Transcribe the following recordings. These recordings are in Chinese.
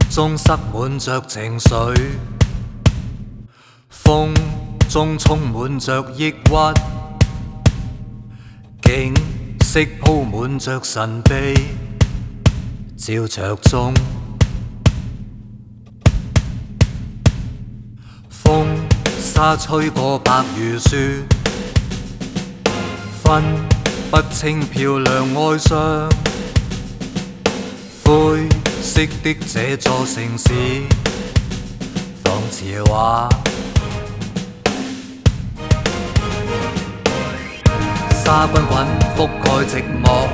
中塞滿着情緒，風中充滿着抑鬱，景色鋪滿着神秘，照着中，風沙吹過白如雪，分不清漂亮哀傷。灰色的這座城市，仿似畫。沙滾滾覆蓋寂寞，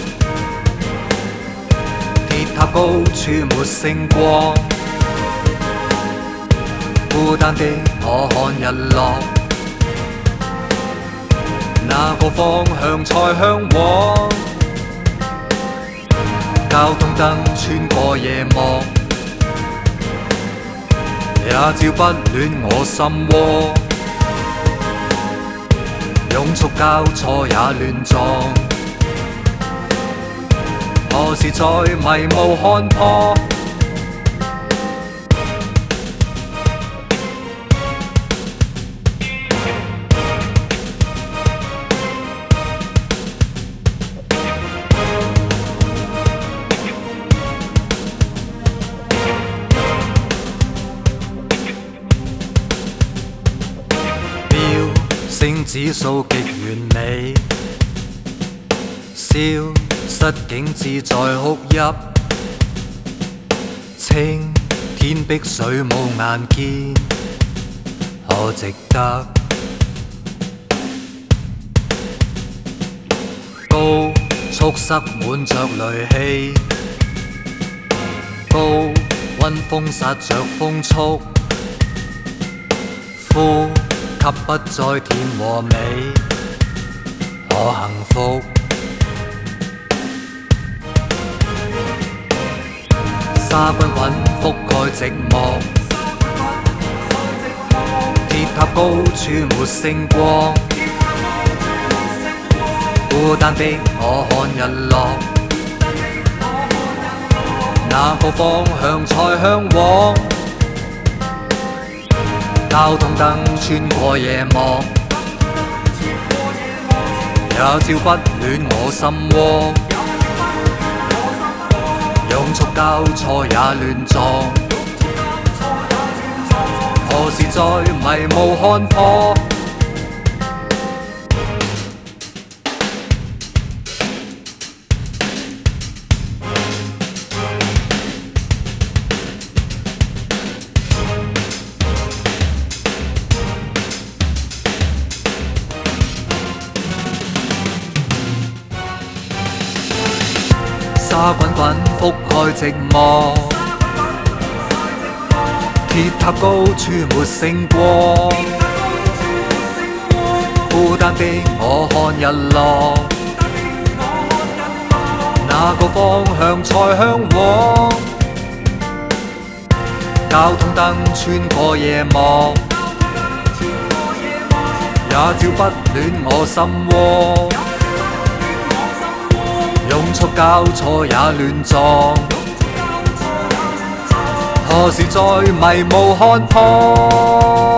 鐵塔高處沒星光。孤單的我看日落，哪個方向才向往？交通燈穿過夜幕，也照不暖我心窩。庸俗交錯也亂撞，何時在迷霧看破？星指數極完美，消失竟志在哭泣，青天碧水無顏見，可值得？高速塞滿着戾氣，高溫風殺着風速，呼吸不再甜和美，可幸福。沙滾滾覆蓋寂寞，鐵塔高處沒星光。孤單的我看日落，哪個方向才向往？交通燈穿過夜幕，也照不暖我心窩。庸俗交錯也亂撞，何時在迷霧看破？沙滾滾覆蓋寂寞，鐵塔高處沒星光。孤單的我看日落，哪個方向才向往？交通燈穿過夜幕，也照不暖我心窩。庸俗交錯也亂撞，何時在迷霧看破？